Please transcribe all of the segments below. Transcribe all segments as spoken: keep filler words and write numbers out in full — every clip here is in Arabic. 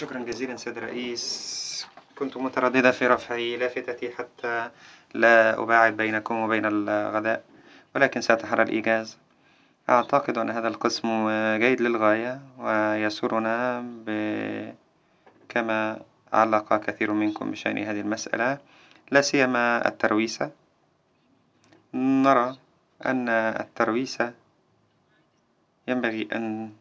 شكرا جزيلا سيد الرئيس. كنت مترددة في رفع لافتتي حتى لا أباعد بينكم وبين الغداء، ولكن سأتحرى الإيجاز. أعتقد أن هذا القسم جيد للغاية ويسرنا ب... كما علق كثير منكم بشأن هذه المسألة، لا سيما الترويسة. نرى أن الترويسة ينبغي أن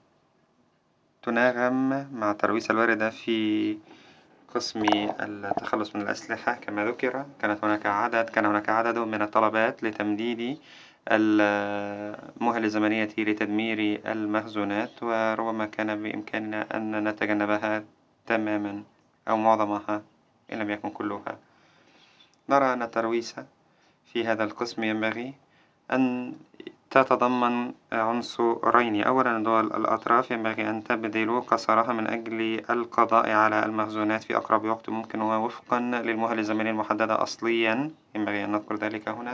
تناغم مع الترويسة الواردة في قسم التخلص من الأسلحة كما ذكر. كانت هناك عدد كان هناك عدد من الطلبات لتمديد المهلة الزمنية لتدمير المخزونات، وربما كان بإمكاننا أن نتجنبها تماما أو معظمها إن لم يكن كلها. نرى أن الترويسة في هذا القسم ينبغي أن تتضمن عنصرين. أولا دول الأطراف ينبغي أن تبذل قصارها من أجل القضاء على المخزونات في أقرب وقت ممكن ووفقا للمهلة الزمنية المحددة أصليا، ينبغي أن نذكر ذلك هنا.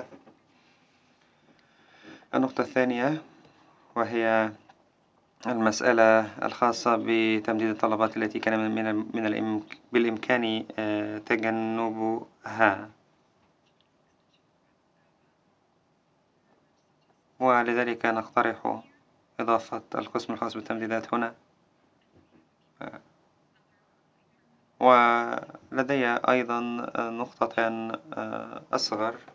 النقطة الثانية وهي المسألة الخاصة بتمديد الطلبات التي كان من من الإمك بالإمكان تجنبها، ولذلك نقترح إضافة القسم الخاص بالتمديدات هنا. ولدي أيضا نقطتان أصغر